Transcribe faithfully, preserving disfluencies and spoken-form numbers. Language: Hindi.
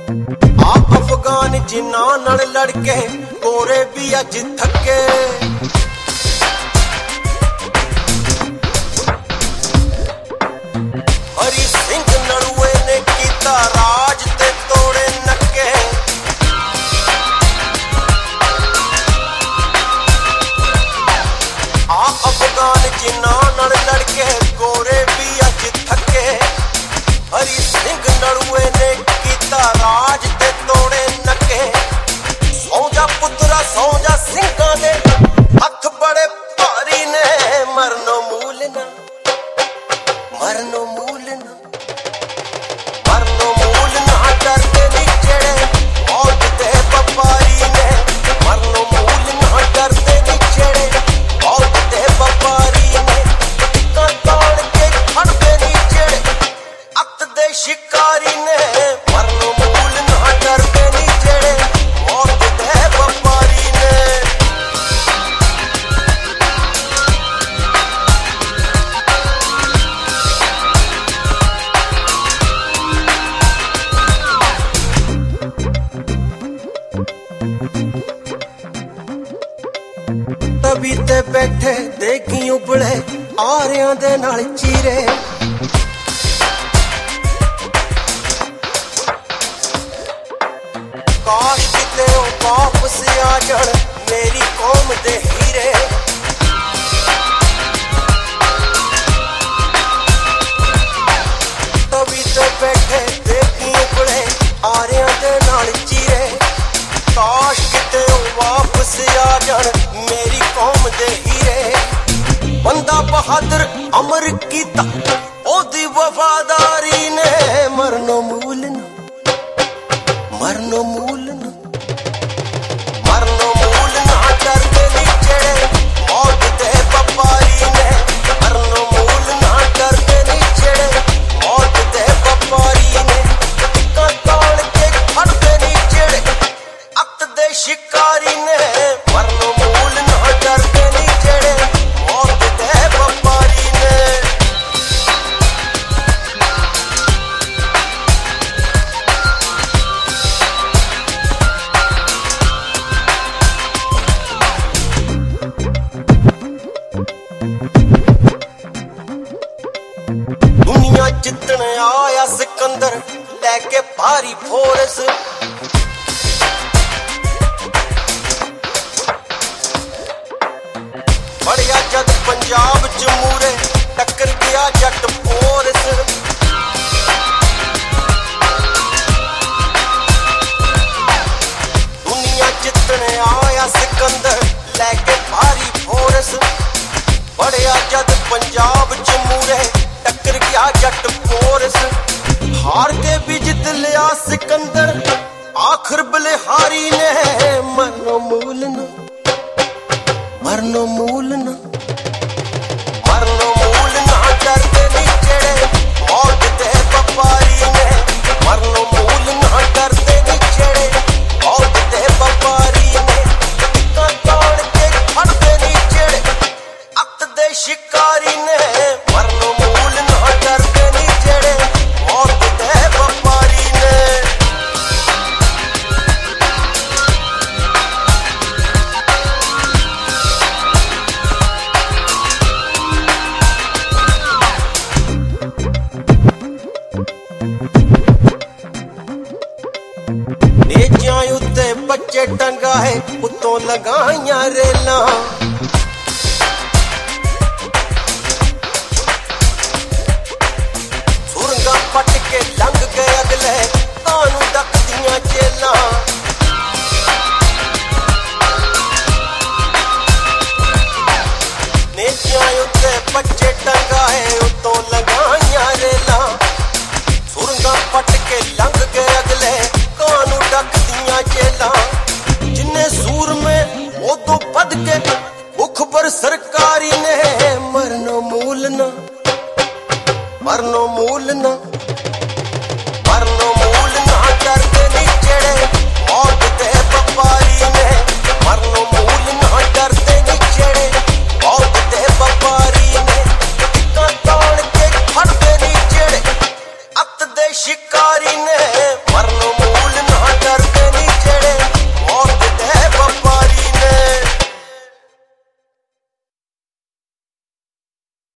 आ अफगान जिन्ना नाल लड़के गोरे भी अज थके। हरी सिंह नलुए ने कीता राज ते तोड़े नके। आ अफगान जिन्ना नाल लड़के गोरे भी अज थके। हरी सिंह नलुए ने कीता राज ते तोड़े नके। सौ जा पुत्रा सौ जा सिंघां दे हथ बड़े भारी ने। मरनो मूल ना मरनो मूल ना मरनो मूल ना डरते नहीं जेड़े मौत दे व्यापारी ने। मरनो मूल ना डरते नहीं जेड़े मौत दे व्यापारी ने। टिक्का तान के खड़दे नहीं जेड़े अत दे शिकारी ने। मरनो मूल ना डरते नहीं जेड़े मौत दे व्यापारी ने। तभी ते बैठे देखी उबड़े आरियां दे नाल चीरे। काश किते ओ वापस आ जाण मेरी कौम दे हीरे। तभी ते बैठे देखी उबड़े आरियां दे नाल चीरे। काश किते ओ वापस आ जाण मेरी कौम दे हीरे। बंदा बहादुर अमर कीता ओदी वफादारी ने। मरनो मूल ना मरनो मूल ना मरनो मूल ना डरते नहीं जेड़े मौत दे व्यापारी ने। मरनो मूल ना डरते नहीं जेड़े मौत दे व्यापारी ने। टिक्का तान के खड़दे नहीं जेड़े अत दे शिकारी ने। मरनो मूल ना डरते नहीं जेड़े मौत दे व्यापारी ने। दुनिया जितने आया सिकंदर लेके भारी फोर्स। बढ़िया जद पंजाब च मूरे टक्कर गया जट फोर्स। दुनिया जितने आया सिकंदर लेके भारी फोर्स। बढ़िया जद पंजाब च मूरे टक्कर गया जट फोर्स। हार के भी जित लिया सिकंदर आखिर बलिहारी ने। मरनो मूल ना मरनो मूल ना मरनो मूल ना डरते नहीं जेड़े मौत दे व्यापारी ने। मरनो मूल ना डरते नहीं जेड़े मौत दे व्यापारी ने। टिक्का तान के खड़दे नहीं जेड़े अत दे शिकारी ने। मरनो मूल ना डरते नहीं जेड़े मौत दे व्यापारी ने। नेजियां उत्ते बच्चे टंगाए उत्तों लगाइयां रेलां। सुरंगा पट के लंघ गए अगले कानू डकदियां जेलां। नेजियां उत्ते बच्चे टंगाए उत्तों लगाइयां रेलां। सुरंगा पट के लंघ गए अगले कानू डकदियां जेलां। जिन्ने सूर में वो तो बद के मुखबर सरकारी ने। मरनो मूल ना मरनो मूल ना मरनो मूल ना डरते नहीं जेड़े मौत दे व्यापारी ने। मरनो मूल ना डरते नहीं जेड़े मौत दे व्यापारी ने। टिक्का तान के खड़दे नहीं जेड़े अत दे शिकारी ने।